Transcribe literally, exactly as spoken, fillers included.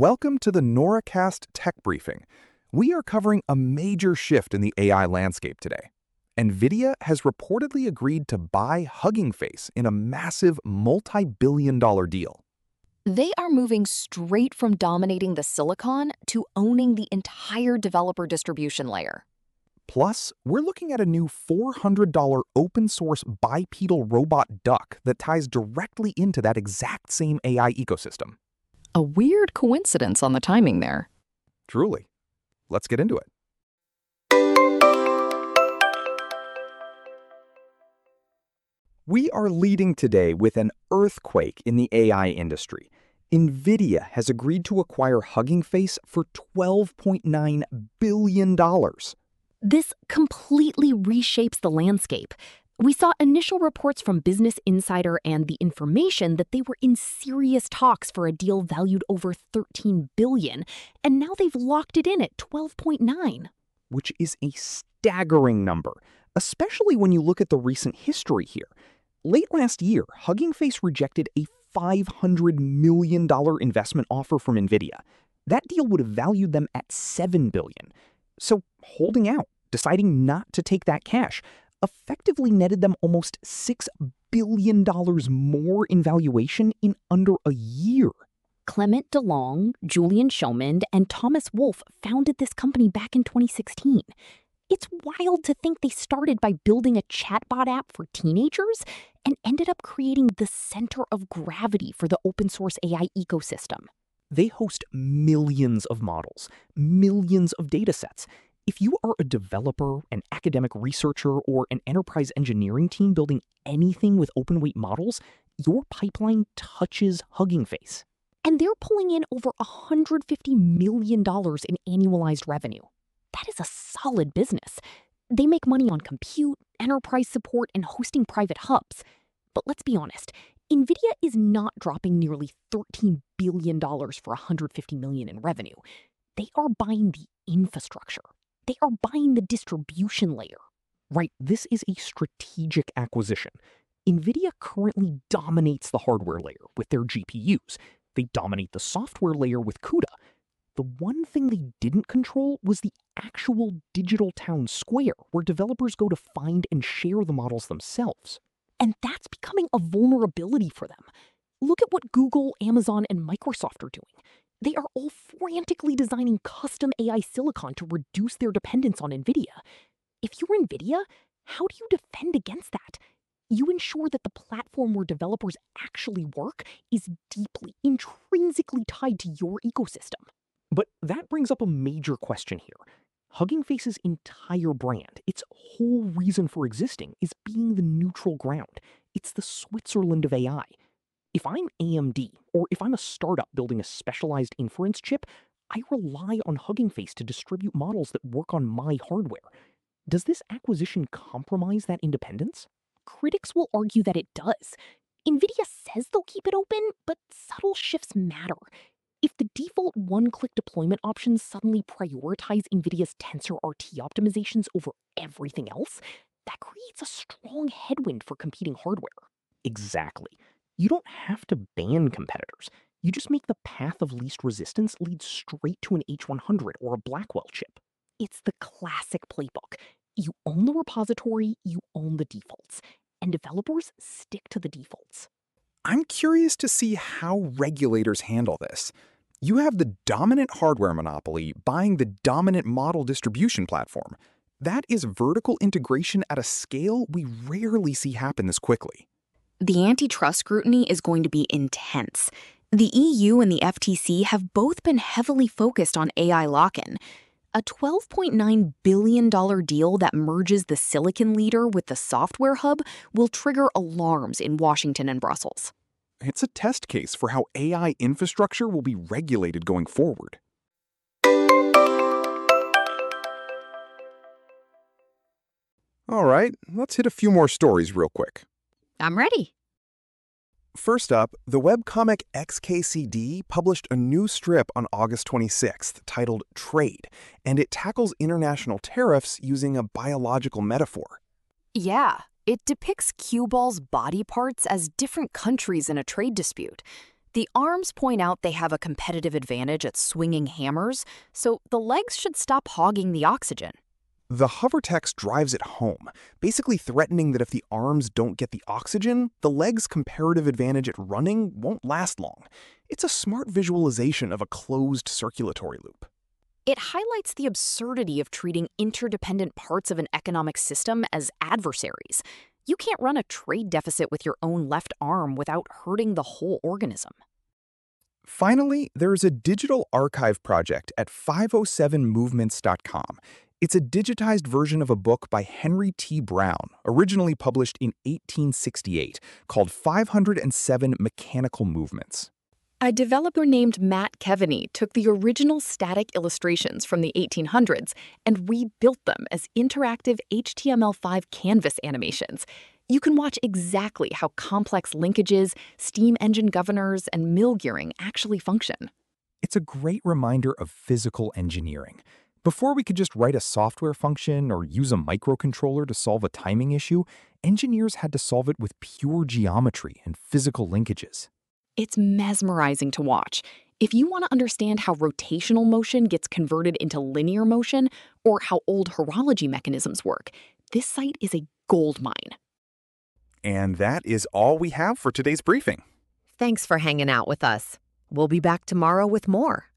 Welcome to the NORAcast Tech Briefing. We are covering a major shift in the A I landscape today. NVIDIA has reportedly agreed to buy Hugging Face in a massive multi-billion dollar deal. They are moving straight from dominating the silicon to owning the entire developer distribution layer. Plus, we're looking at a new four hundred dollar open-source bipedal robot duck that ties directly into that exact same A I ecosystem. A weird coincidence on the timing there. Truly. Let's get into it. We are leading today with an earthquake in the A I industry. NVIDIA has agreed to acquire Hugging Face for twelve point nine billion dollars. This completely reshapes the landscape. We saw initial reports from Business Insider and The Information that they were in serious talks for a deal valued over thirteen billion dollars, and now they've locked it in at twelve point nine. Which is a staggering number, especially when you look at the recent history here. Late last year, Hugging Face rejected a five hundred million dollars investment offer from NVIDIA. That deal would have valued them at seven billion dollars. So holding out, deciding not to take that cash, effectively netted them almost six billion dollars more in valuation in under a year. Clement DeLong, Julian Shomond, and Thomas Wolfe founded this company back in twenty sixteen. It's wild to think they started by building a chatbot app for teenagers and ended up creating the center of gravity for the open source A I ecosystem. They host millions of models, millions of data sets. If you are a developer, an academic researcher, or an enterprise engineering team building anything with open weight models, your pipeline touches Hugging Face. And they're pulling in over one hundred fifty million dollars in annualized revenue. That is a solid business. They make money on compute, enterprise support, and hosting private hubs. But let's be honest, NVIDIA is not dropping nearly thirteen billion dollars for one hundred fifty million dollars in revenue. They are buying the infrastructure. They are buying the distribution layer. Right, this is a strategic acquisition. NVIDIA currently dominates the hardware layer with their G P Us. They dominate the software layer with CUDA. The one thing they didn't control was the actual digital town square, where developers go to find and share the models themselves. And that's becoming a vulnerability for them. Look at what Google, Amazon, and Microsoft are doing. They are all frantically designing custom A I silicon to reduce their dependence on NVIDIA. If you're NVIDIA, how do you defend against that? You ensure that the platform where developers actually work is deeply, intrinsically tied to your ecosystem. But that brings up a major question here. Hugging Face's entire brand, its whole reason for existing, is being the neutral ground. It's the Switzerland of A I. If I'm A M D, or if I'm a startup building a specialized inference chip, I rely on Hugging Face to distribute models that work on my hardware. Does this acquisition compromise that independence? Critics will argue that it does. NVIDIA says they'll keep it open, but subtle shifts matter. If the default one-click deployment options suddenly prioritize NVIDIA's TensorRT optimizations over everything else, that creates a strong headwind for competing hardware. Exactly. You don't have to ban competitors. You just make the path of least resistance lead straight to an H one hundred or a Blackwell chip. It's the classic playbook. You own the repository, you own the defaults, and developers stick to the defaults. I'm curious to see how regulators handle this. You have the dominant hardware monopoly buying the dominant model distribution platform. That is vertical integration at a scale we rarely see happen this quickly. The antitrust scrutiny is going to be intense. The E U and the F T C have both been heavily focused on A I lock-in. A twelve point nine billion dollars deal that merges the silicon leader with the software hub will trigger alarms in Washington and Brussels. It's a test case for how A I infrastructure will be regulated going forward. All right, let's hit a few more stories real quick. I'm ready. First up, the webcomic X K C D published a new strip on August twenty-sixth titled Trade, and it tackles international tariffs using a biological metaphor. Yeah, it depicts cue ball's body parts as different countries in a trade dispute. The arms point out they have a competitive advantage at swinging hammers, so the legs should stop hogging the oxygen. The hover text drives it home, basically threatening that if the arms don't get the oxygen, the legs' comparative advantage at running won't last long. It's a smart visualization of a closed circulatory loop. It highlights the absurdity of treating interdependent parts of an economic system as adversaries. You can't run a trade deficit with your own left arm without hurting the whole organism. Finally, there is a digital archive project at five oh seven movements dot com. It's a digitized version of a book by Henry T. Brown, originally published in eighteen sixty-eight, called five hundred seven Mechanical Movements. A developer named Matt Keaveney took the original static illustrations from the eighteen hundreds and rebuilt them as interactive H T M L five canvas animations. You can watch exactly how complex linkages, steam engine governors, and mill gearing actually function. It's a great reminder of physical engineering. Before we could just write a software function or use a microcontroller to solve a timing issue, engineers had to solve it with pure geometry and physical linkages. It's mesmerizing to watch. If you want to understand how rotational motion gets converted into linear motion or how old horology mechanisms work, this site is a goldmine. And that is all we have for today's briefing. Thanks for hanging out with us. We'll be back tomorrow with more.